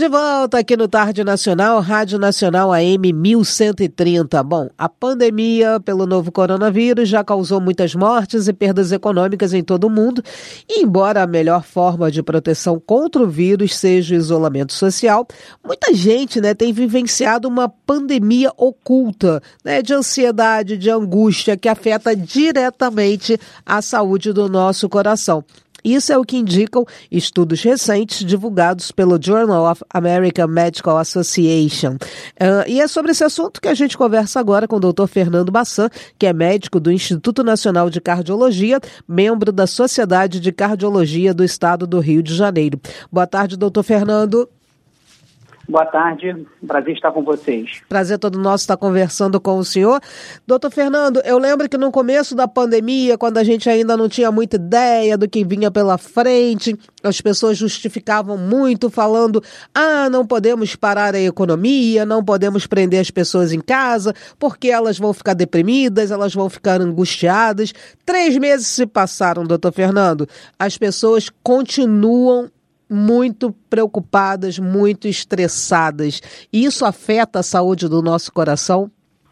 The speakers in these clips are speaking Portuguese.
De volta aqui no Tarde Nacional, Rádio Nacional AM 1130. Bom, a pandemia pelo novo coronavírus já causou muitas mortes e perdas econômicas em todo o mundo. E embora a melhor forma de proteção contra o vírus seja o isolamento social, muita gente, tem vivenciado uma pandemia oculta, de ansiedade, de angústia, que afeta diretamente a saúde do nosso coração. Isso é o que indicam estudos recentes divulgados pelo Journal of American Medical Association. E é sobre esse assunto que a gente conversa agora com o Dr. Fernando Bassan, que é médico do Instituto Nacional de Cardiologia, membro da Sociedade de Cardiologia do Estado do Rio de Janeiro. Boa tarde, doutor Fernando. Boa tarde, prazer estar com vocês. Prazer todo nosso estar conversando com o senhor. Doutor Fernando, eu lembro que no começo da pandemia, quando a gente ainda não tinha muita ideia do que vinha pela frente, as pessoas justificavam muito falando, não podemos parar a economia, não podemos prender as pessoas em casa, porque elas vão ficar deprimidas, elas vão ficar angustiadas. 3 meses se passaram, doutor Fernando. As pessoas continuam muito preocupadas, muito estressadas. Isso afeta a saúde do nosso coração?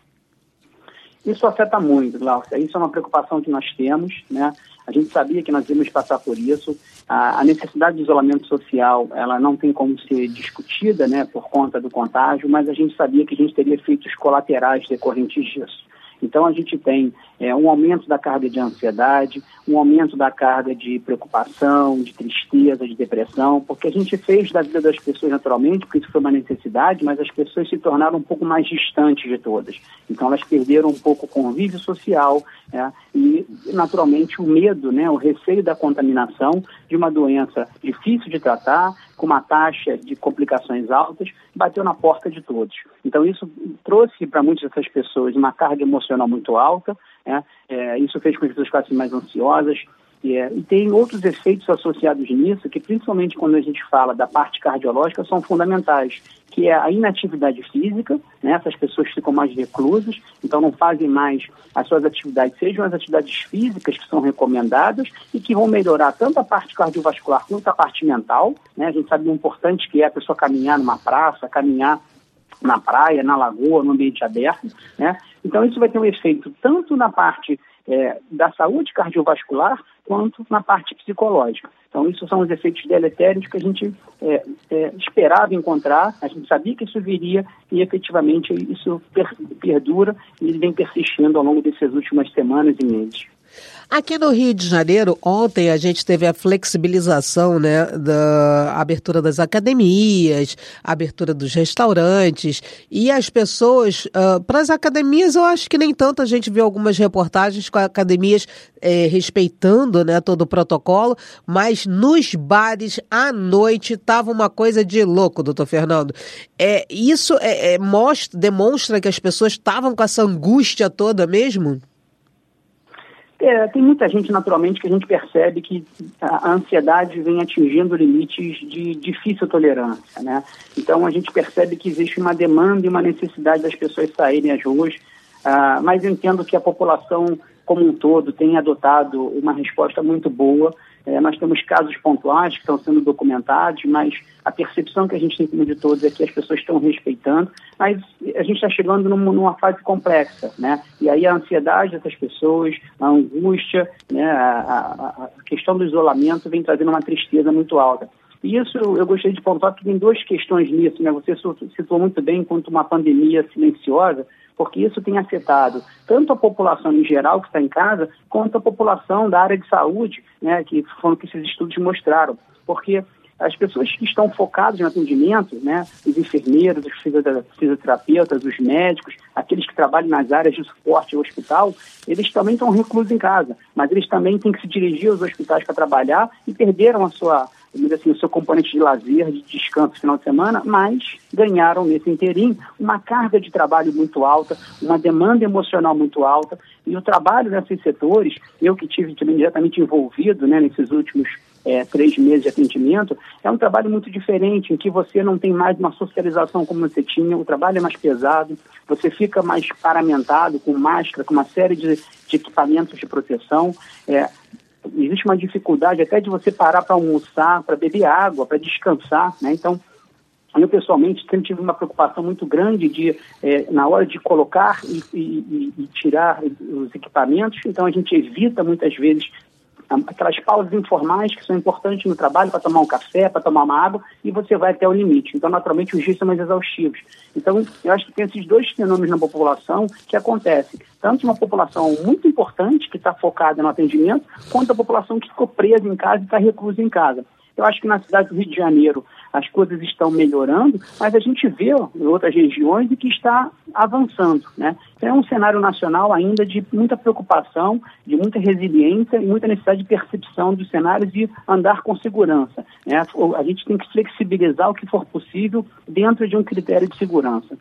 Isso afeta muito, Glaucia. Isso é uma preocupação que nós temos, A gente sabia que nós íamos passar por isso. A necessidade de isolamento social, ela não tem como ser discutida, por conta do contágio, mas a gente sabia que a gente teria efeitos colaterais decorrentes disso. Então, a gente tem um aumento da carga de ansiedade, um aumento da carga de preocupação, de tristeza, de depressão, porque a gente fez da vida das pessoas naturalmente, porque isso foi uma necessidade, mas as pessoas se tornaram um pouco mais distantes de todas. Então, elas perderam um pouco o convívio social e, naturalmente, o medo, o receio da contaminação de uma doença difícil de tratar, com uma taxa de complicações altas, bateu na porta de todos. Então, isso trouxe para muitas dessas pessoas uma carga emocional muito alta, isso fez com que as pessoas ficassem mais ansiosas, e tem outros efeitos associados nisso, que principalmente quando a gente fala da parte cardiológica, são fundamentais, que é a inatividade física, essas pessoas ficam mais reclusas, então não fazem mais as suas atividades, sejam as atividades físicas que são recomendadas e que vão melhorar tanto a parte cardiovascular quanto a parte mental, A gente sabe o importante que é a pessoa caminhar numa praça, caminhar na praia, na lagoa, no ambiente aberto, Então isso vai ter um efeito tanto na parte da saúde cardiovascular quanto na parte psicológica. Então isso são os efeitos deletérios que a gente esperava encontrar, a gente sabia que isso viria e efetivamente isso perdura e vem persistindo ao longo dessas últimas semanas e meses. Aqui no Rio de Janeiro, ontem a gente teve a flexibilização, da abertura das academias, abertura dos restaurantes, e as pessoas, para as academias eu acho que nem tanto, a gente viu algumas reportagens com academias respeitando, todo o protocolo, mas nos bares à noite estava uma coisa de louco, doutor Fernando. Isso demonstra que as pessoas estavam com essa angústia toda mesmo? Tem muita gente, naturalmente, que a gente percebe que a ansiedade vem atingindo limites de difícil tolerância, Então, a gente percebe que existe uma demanda e uma necessidade das pessoas saírem às ruas, mas eu entendo que a população como um todo tem adotado uma resposta muito boa. Nós temos casos pontuais que estão sendo documentados, mas a percepção que a gente tem como de todos é que as pessoas estão respeitando, mas a gente está chegando numa fase complexa, E aí a ansiedade dessas pessoas, a angústia, a questão do isolamento vem trazendo uma tristeza muito alta. E isso eu gostaria de pontuar que tem 2 questões nisso, Você citou muito bem quanto uma pandemia silenciosa, porque isso tem afetado tanto a população em geral que está em casa, quanto a população da área de saúde, que foram que esses estudos mostraram. Porque as pessoas que estão focadas no atendimento, os enfermeiros, os fisioterapeutas, os médicos, aqueles que trabalham nas áreas de suporte ao hospital, eles também estão reclusos em casa, mas eles também têm que se dirigir aos hospitais para trabalhar e perderam o seu componente de lazer, de descanso no final de semana, mas ganharam nesse inteirinho uma carga de trabalho muito alta, uma demanda emocional muito alta, e o trabalho nesses setores, eu que tive também diretamente envolvido nesses últimos 3 meses de atendimento, é um trabalho muito diferente, em que você não tem mais uma socialização como você tinha, o trabalho é mais pesado, você fica mais paramentado, com máscara, com uma série de equipamentos de proteção, existe uma dificuldade até de você parar para almoçar, para beber água, para descansar, Então, Eu, pessoalmente, sempre tive uma preocupação muito grande de, na hora de colocar e tirar os equipamentos, então a gente evita, muitas vezes, aquelas pausas informais que são importantes no trabalho para tomar um café, para tomar uma água, e você vai até o limite. Então, naturalmente, os dias são mais exaustivos. Então, eu acho que tem esses dois fenômenos na população que acontecem. Tanto uma população muito importante, que está focada no atendimento, quanto a população que ficou presa em casa e está reclusa em casa. Eu acho que na cidade do Rio de Janeiro as coisas estão melhorando, mas a gente vê em outras regiões que está avançando, né? Então é um cenário nacional ainda de muita preocupação, de muita resiliência e muita necessidade de percepção dos cenários e andar com segurança, né? A gente tem que flexibilizar o que for possível dentro de um critério de segurança.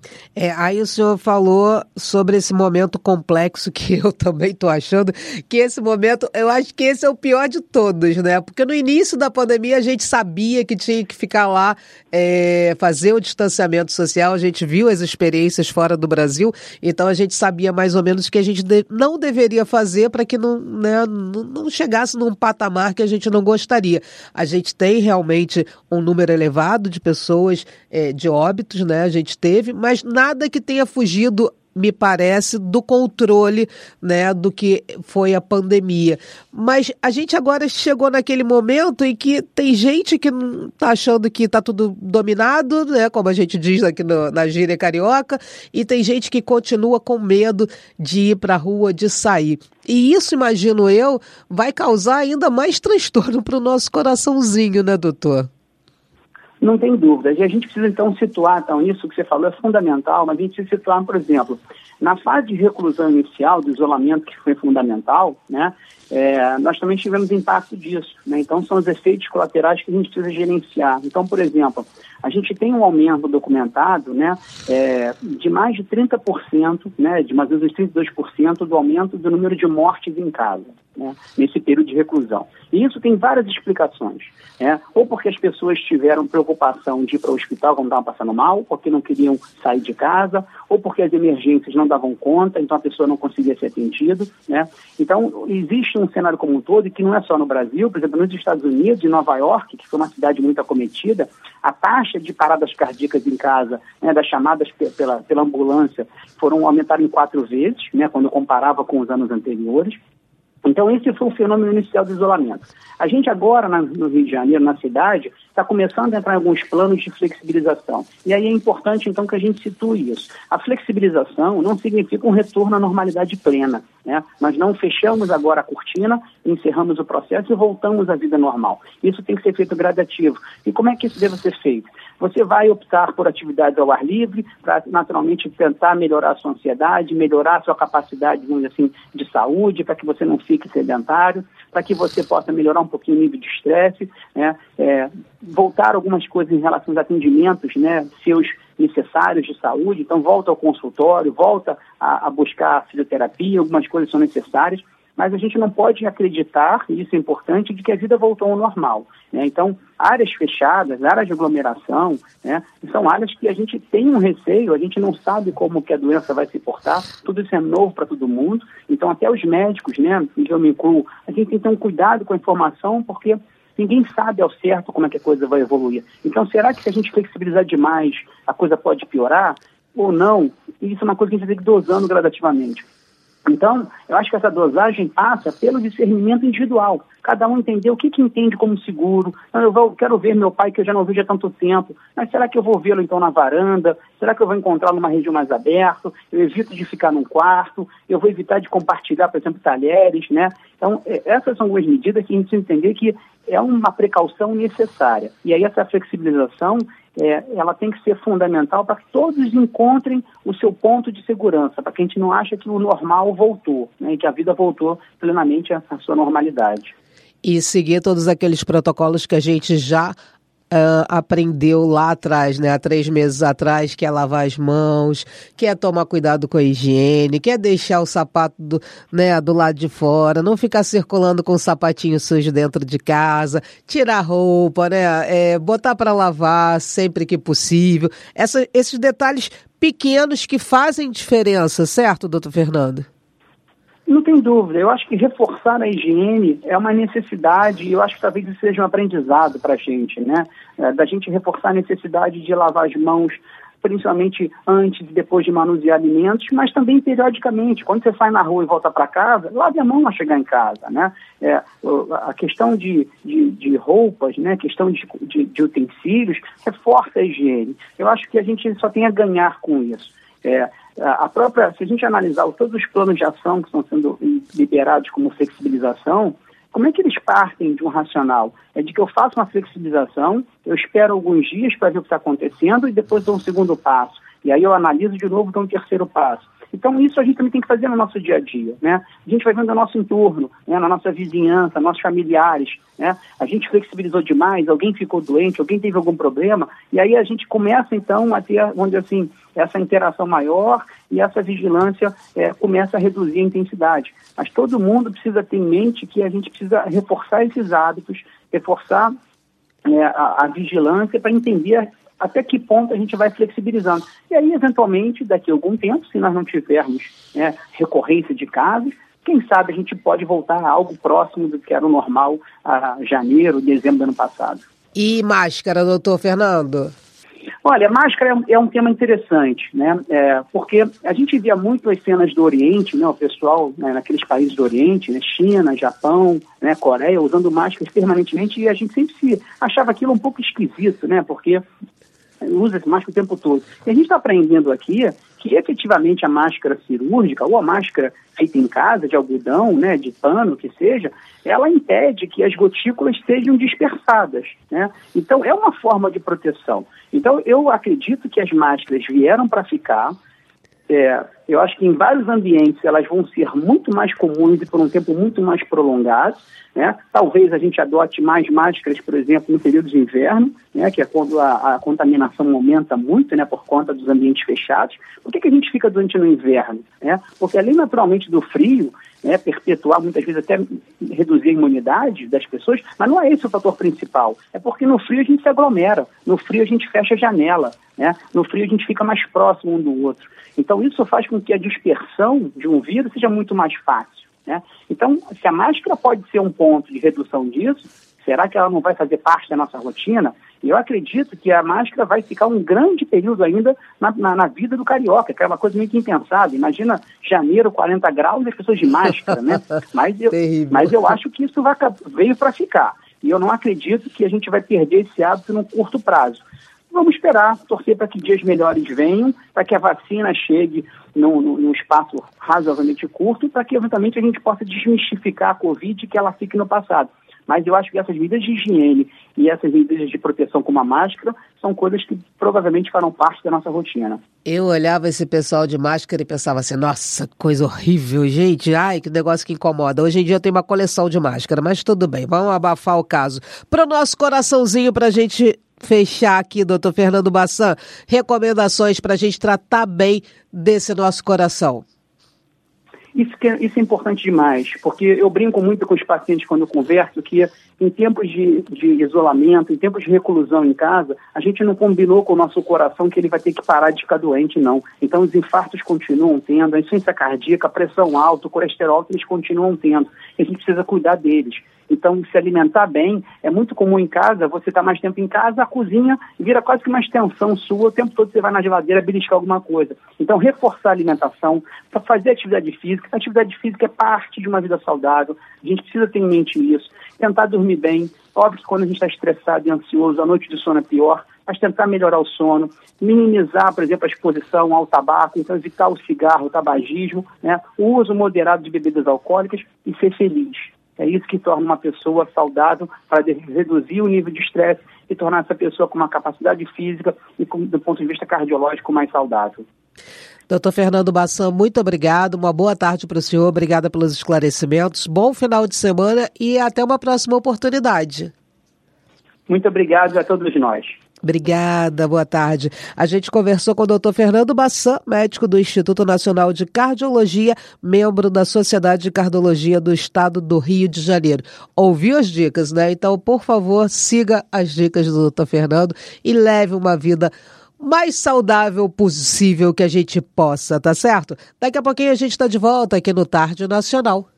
Aí o senhor falou sobre esse momento complexo que eu também estou achando, que esse momento, eu acho que esse é o pior de todos, né? Porque no início da pandemia a gente sabia que tinha que ficar lá, fazer o distanciamento social, a gente viu as experiências fora do Brasil, então a gente sabia mais ou menos o que a gente não deveria fazer para que não chegasse num patamar que a gente não gostaria. A gente tem realmente um número elevado de pessoas, de óbitos, né? A gente teve, mas nada que tenha fugido, me parece, do controle, né, do que foi a pandemia. Mas a gente agora chegou naquele momento em que tem gente que não está achando que está tudo dominado, né, como a gente diz aqui na gíria carioca, e tem gente que continua com medo de ir para a rua, de sair. E isso, imagino eu, vai causar ainda mais transtorno para o nosso coraçãozinho, né, doutor? Não tem dúvida. E a gente precisa, então, situar, isso que você falou é fundamental, mas a gente precisa situar, por exemplo, na fase de reclusão inicial, do isolamento, que foi fundamental, né, nós também tivemos impacto disso, né? Então, são os efeitos colaterais que a gente precisa gerenciar. Então, por exemplo, a gente tem um aumento documentado, né, de mais de 30%, né, de mais ou menos 32% do aumento do número de mortes em casa, né, nesse período de reclusão. E isso tem várias explicações, né? Ou porque as pessoas tiveram preocupação de ir para o hospital quando estavam passando mal, porque não queriam sair de casa, ou porque as emergências não davam conta, então a pessoa não conseguia ser atendida, né? Então, existe um cenário como um todo, e que não é só no Brasil, por exemplo, nos Estados Unidos, em Nova York, que foi uma cidade muito acometida, a taxa de paradas cardíacas em casa, né, das chamadas pela ambulância, aumentaram em 4 vezes, né, quando eu comparava com os anos anteriores. Então, esse foi o fenômeno inicial do isolamento. A gente agora, no Rio de Janeiro, na cidade, está começando a entrar em alguns planos de flexibilização. E aí é importante, então, que a gente situe isso. A flexibilização não significa um retorno à normalidade plena, né? Nós não fechamos agora a cortina, encerramos o processo e voltamos à vida normal. Isso tem que ser feito gradativo. E como é que isso deve ser feito? Você vai optar por atividades ao ar livre, para naturalmente tentar melhorar a sua ansiedade, melhorar a sua capacidade, vamos dizer assim, de saúde, para que você não fique sedentário, para que você possa melhorar um pouquinho o nível de estresse, né? Voltar algumas coisas em relação aos atendimentos, né, seus necessários de saúde, então volta ao consultório, volta a buscar fisioterapia, algumas coisas são necessárias, mas a gente não pode acreditar, e isso é importante, de que a vida voltou ao normal, né? Então, áreas fechadas, áreas de aglomeração, né, são áreas que a gente tem um receio, a gente não sabe como que a doença vai se portar, tudo isso é novo para todo mundo, então até os médicos, né, e eu me incluo, a gente tem que ter um cuidado com a informação, porque ninguém sabe ao certo como é que a coisa vai evoluir. Então, será que se a gente flexibilizar demais, a coisa pode piorar ou não? Isso é uma coisa que a gente tem que ir dosando gradativamente. Então, eu acho que essa dosagem passa pelo discernimento individual. Cada um entender o que entende como seguro. Eu quero ver meu pai, que eu já não vejo há tanto tempo, mas será que eu vou vê-lo então na varanda? Será que eu vou encontrá-lo numa região mais aberta? Eu evito de ficar num quarto? Eu vou evitar de compartilhar, por exemplo, talheres, né? Então, essas são algumas medidas que a gente precisa entender que é uma precaução necessária. E aí essa flexibilização, ela tem que ser fundamental para que todos encontrem o seu ponto de segurança, para que a gente não ache que o normal voltou, né, e que a vida voltou plenamente à sua normalidade. E seguir todos aqueles protocolos que a gente já aprendeu lá atrás, né, há 3 meses atrás, que é lavar as mãos, que é tomar cuidado com a higiene, que é deixar o sapato do lado de fora, não ficar circulando com o sapatinho sujo dentro de casa, tirar a roupa, né, botar para lavar sempre que possível. Esses detalhes pequenos que fazem diferença, certo, doutor Fernando? Não tem dúvida. Eu acho que reforçar a higiene é uma necessidade, e eu acho que talvez isso seja um aprendizado para a gente, né? Da gente reforçar a necessidade de lavar as mãos, principalmente antes e depois de manusear alimentos, mas também periodicamente. Quando você sai na rua e volta para casa, lave a mão ao chegar em casa, né? A questão de roupas, né? A questão de utensílios, reforça a higiene. Eu acho que a gente só tem a ganhar com isso. Se a gente analisar todos os planos de ação que estão sendo liberados como flexibilização, como é que eles partem de um racional? É de que eu faço uma flexibilização, eu espero alguns dias para ver o que está acontecendo e depois dou um segundo passo. E aí eu analiso de novo e dou um terceiro passo. Então isso a gente também tem que fazer no nosso dia a dia, né? A gente vai vendo o nosso entorno, né? Na nossa vizinhança, nossos familiares, né? A gente flexibilizou demais, alguém ficou doente, alguém teve algum problema, e aí a gente começa então a ter, vamos dizer assim, essa interação maior e essa vigilância começa a reduzir a intensidade. Mas todo mundo precisa ter em mente que a gente precisa reforçar esses hábitos, reforçar a vigilância para entender até que ponto a gente vai flexibilizando. E aí, eventualmente, daqui a algum tempo, se nós não tivermos recorrência de casos, quem sabe a gente pode voltar a algo próximo do que era o normal a janeiro, dezembro do ano passado. E máscara, doutor Fernando? Olha, máscara é um tema interessante, né? Porque a gente via muito as cenas do Oriente, né? O pessoal, né, naqueles países do Oriente, né? China, Japão, né? Coreia, usando máscaras permanentemente, e a gente sempre se achava aquilo um pouco esquisito, né? Porque usa esse máscara o tempo todo. E a gente está aprendendo aqui que efetivamente a máscara cirúrgica ou a máscara feita em casa, de algodão, né, de pano, que seja, ela impede que as gotículas sejam dispersadas, né? Então é uma forma de proteção. Então eu acredito que as máscaras vieram para ficar. Eu acho que em vários ambientes elas vão ser muito mais comuns e por um tempo muito mais prolongado, né? Talvez a gente adote mais máscaras, por exemplo, no período de inverno, né? Que é quando a contaminação aumenta muito, né? Por conta dos ambientes fechados. Por que a gente fica doente no inverno? Né? Porque além naturalmente do frio, né? Perpetuar, muitas vezes até reduzir a imunidade das pessoas, mas não é esse o fator principal. É porque no frio a gente se aglomera, no frio a gente fecha a janela, né? No frio a gente fica mais próximo um do outro. Então isso faz com que a dispersão de um vírus seja muito mais fácil, né? Então, se a máscara pode ser um ponto de redução disso, será que ela não vai fazer parte da nossa rotina? E eu acredito que a máscara vai ficar um grande período ainda na vida do carioca, que é uma coisa meio que impensável. Imagina janeiro, 40 graus e as pessoas de máscara, né? Mas eu acho que isso veio para ficar. E eu não acredito que a gente vai perder esse hábito num curto prazo. Vamos esperar, torcer para que dias melhores venham, para que a vacina chegue num espaço razoavelmente curto, para que eventualmente a gente possa desmistificar a Covid e que ela fique no passado. Mas eu acho que essas medidas de higiene e essas medidas de proteção como a máscara são coisas que provavelmente farão parte da nossa rotina. Eu olhava esse pessoal de máscara e pensava assim, nossa, coisa horrível, gente, ai, que negócio que incomoda. Hoje em dia tem uma coleção de máscara, mas tudo bem, vamos abafar o caso. Para o nosso coraçãozinho, para a gente fechar aqui, doutor Fernando Bassan, recomendações para a gente tratar bem desse nosso coração. Isso é importante demais, porque eu brinco muito com os pacientes quando eu converso que em tempos de isolamento, em tempos de reclusão em casa, a gente não combinou com o nosso coração que ele vai ter que parar de ficar doente, não. Então os infartos continuam tendo, a insuficiência cardíaca, a pressão alta, o colesterol alto, eles continuam tendo. E a gente precisa cuidar deles. Então, se alimentar bem, é muito comum em casa, você está mais tempo em casa, a cozinha vira quase que uma extensão sua, o tempo todo você vai na geladeira beliscar alguma coisa. Então, reforçar a alimentação, para fazer atividade física. A atividade física é parte de uma vida saudável, a gente precisa ter em mente isso. Tentar dormir bem, óbvio que quando a gente está estressado e ansioso, a noite de sono é pior, mas tentar melhorar o sono, minimizar, por exemplo, a exposição ao tabaco, então evitar o cigarro, o tabagismo, né? O uso moderado de bebidas alcoólicas e ser feliz. É isso que torna uma pessoa saudável para reduzir o nível de estresse e tornar essa pessoa com uma capacidade física e, do ponto de vista cardiológico, mais saudável. Doutor Fernando Bassan, muito obrigado, uma boa tarde para o senhor, obrigada pelos esclarecimentos, bom final de semana e até uma próxima oportunidade. Muito obrigado a todos nós. Obrigada, boa tarde. A gente conversou com o doutor Fernando Bassan, médico do Instituto Nacional de Cardiologia, membro da Sociedade de Cardiologia do Estado do Rio de Janeiro. Ouviu as dicas, né? Então, por favor, siga as dicas do doutor Fernando e leve uma vida mais saudável possível que a gente possa, tá certo? Daqui a pouquinho a gente está de volta aqui no Tarde Nacional.